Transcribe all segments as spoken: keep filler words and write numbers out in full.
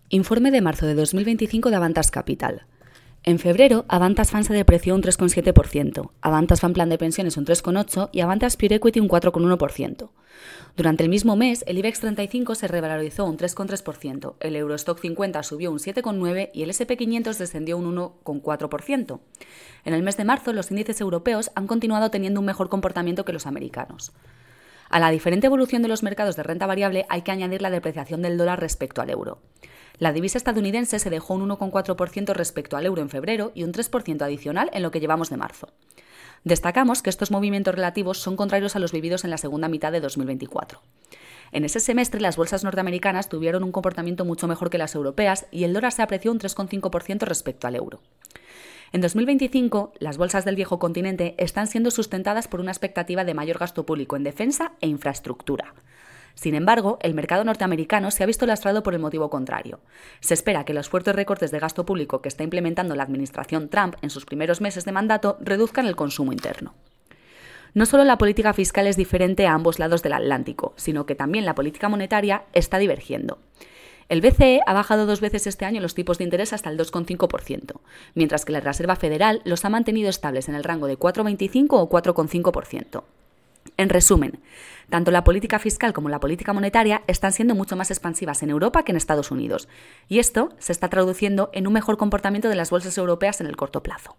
Informe de marzo de dos mil veinticinco de Avantas Capital. En febrero, Avantas Fan se depreció un tres coma siete por ciento, Avantas Fan Plan de Pensiones un tres coma ocho por ciento y Avantas Pure Equity un cuatro coma uno por ciento. Durante el mismo mes, el IBEX treinta y cinco se revalorizó un tres coma tres por ciento, el Eurostock cincuenta subió un siete coma nueve por ciento y el ese and pe quinientos descendió un uno coma cuatro por ciento. En el mes de marzo, los índices europeos han continuado teniendo un mejor comportamiento que los americanos. A la diferente evolución de los mercados de renta variable hay que añadir la depreciación del dólar respecto al euro. La divisa estadounidense se dejó un uno coma cuatro por ciento respecto al euro en febrero y un tres por ciento adicional en lo que llevamos de marzo. Destacamos que estos movimientos relativos son contrarios a los vividos en la segunda mitad de dos mil veinticuatro. En ese semestre, las bolsas norteamericanas tuvieron un comportamiento mucho mejor que las europeas y el dólar se apreció un tres coma cinco por ciento respecto al euro. En dos mil veinticinco, las bolsas del viejo continente están siendo sustentadas por una expectativa de mayor gasto público en defensa e infraestructura. Sin embargo, el mercado norteamericano se ha visto lastrado por el motivo contrario. Se espera que los fuertes recortes de gasto público que está implementando la administración Trump en sus primeros meses de mandato reduzcan el consumo interno. No solo la política fiscal es diferente a ambos lados del Atlántico, sino que también la política monetaria está divergiendo. El be ce e ha bajado dos veces este año los tipos de interés hasta el dos coma cinco por ciento, mientras que la Reserva Federal los ha mantenido estables en el rango de cuatro coma veinticinco o cuatro coma cinco por ciento. En resumen, tanto la política fiscal como la política monetaria están siendo mucho más expansivas en Europa que en Estados Unidos, y esto se está traduciendo en un mejor comportamiento de las bolsas europeas en el corto plazo.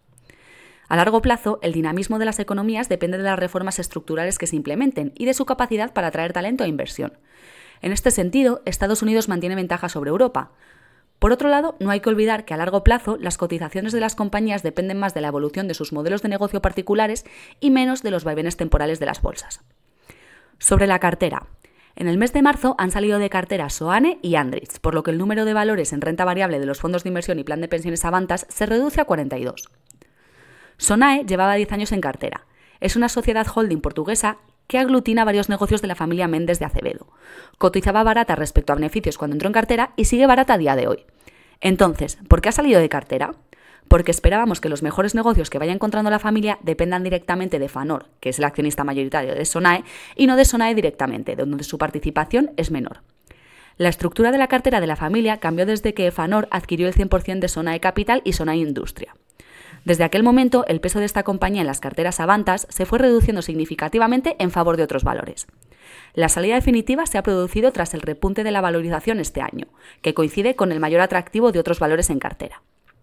A largo plazo, el dinamismo de las economías depende de las reformas estructurales que se implementen y de su capacidad para atraer talento e inversión. En este sentido, Estados Unidos mantiene ventaja sobre Europa. Por otro lado, no hay que olvidar que a largo plazo las cotizaciones de las compañías dependen más de la evolución de sus modelos de negocio particulares y menos de los vaivenes temporales de las bolsas. Sobre la cartera. En el mes de marzo han salido de cartera Soane y Andritz, por lo que el número de valores en renta variable de los fondos de inversión y plan de pensiones Avantas se reduce a cuarenta y dos. Sonae llevaba diez años en cartera. Es una sociedad holding portuguesa que aglutina varios negocios de la familia Méndez de Acevedo. Cotizaba barata respecto a beneficios cuando entró en cartera y sigue barata a día de hoy. Entonces, ¿por qué ha salido de cartera? Porque esperábamos que los mejores negocios que vaya encontrando la familia dependan directamente de Fanor, que es el accionista mayoritario de Sonae, y no de Sonae directamente, donde su participación es menor. La estructura de la cartera de la familia cambió desde que Fanor adquirió el cien por ciento de Sonae Capital y Sonae Industria. Desde aquel momento, el peso de esta compañía en las carteras Avantas se fue reduciendo significativamente en favor de otros valores. La salida definitiva se ha producido tras el repunte de la valorización este año, que coincide con el mayor atractivo de otros valores en cartera.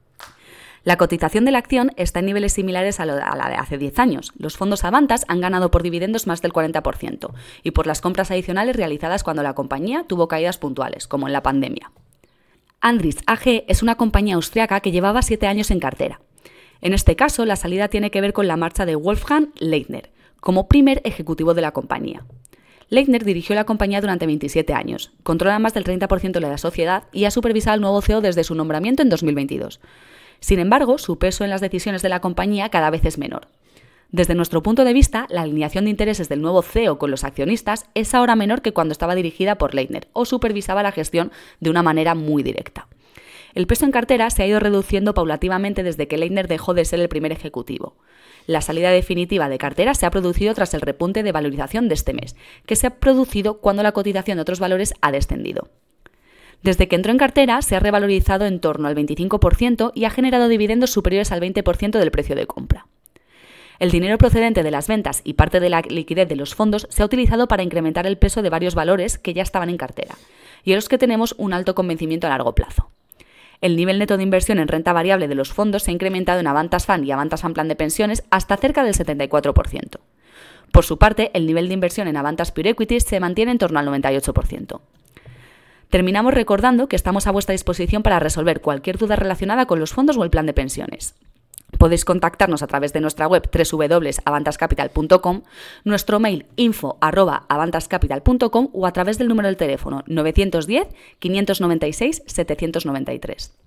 La cotización de la acción está en niveles similares a la de hace diez años. Los fondos Avantas han ganado por dividendos más del cuarenta por ciento y por las compras adicionales realizadas cuando la compañía tuvo caídas puntuales, como en la pandemia. Andritz A G es una compañía austriaca que llevaba siete años en cartera. En este caso, la salida tiene que ver con la marcha de Wolfgang Leitner, como primer ejecutivo de la compañía. Leitner dirigió la compañía durante veintisiete años, controla más del treinta por ciento de la sociedad y ha supervisado al nuevo ce e o desde su nombramiento en dos mil veintidós. Sin embargo, su peso en las decisiones de la compañía cada vez es menor. Desde nuestro punto de vista, la alineación de intereses del nuevo ce e o con los accionistas es ahora menor que cuando estaba dirigida por Leitner o supervisaba la gestión de una manera muy directa. El peso en cartera se ha ido reduciendo paulativamente desde que Leitner dejó de ser el primer ejecutivo. La salida definitiva de cartera se ha producido tras el repunte de valorización de este mes, que se ha producido cuando la cotización de otros valores ha descendido. Desde que entró en cartera se ha revalorizado en torno al veinticinco por ciento y ha generado dividendos superiores al veinte por ciento del precio de compra. El dinero procedente de las ventas y parte de la liquidez de los fondos se ha utilizado para incrementar el peso de varios valores que ya estaban en cartera y en los que tenemos un alto convencimiento a largo plazo. El nivel neto de inversión en renta variable de los fondos se ha incrementado en Avantas Fan y Avantas Fan Plan de Pensiones hasta cerca del setenta y cuatro por ciento. Por su parte, el nivel de inversión en Avantas Pure Equity se mantiene en torno al noventa y ocho por ciento. Terminamos recordando que estamos a vuestra disposición para resolver cualquier duda relacionada con los fondos o el plan de pensiones. Podéis contactarnos a través de nuestra web doble u doble u doble u punto avantas capital punto com, nuestro mail info arroba avantas capital punto com o a través del número del teléfono nueve uno cero, quinientos noventa y seis, setecientos noventa y tres.